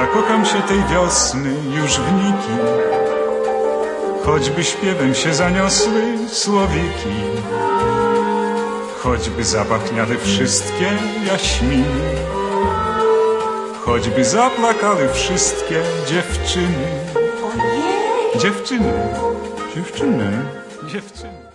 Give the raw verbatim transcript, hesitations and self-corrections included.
Nakocham się tej wiosny już wniki, choćby śpiewem się zaniosły słowiki, choćby zapachniały wszystkie jaśminy, choćby zaplakały wszystkie dziewczyny. Ojej! Dziewczyny, dziewczyny, dziewczyny.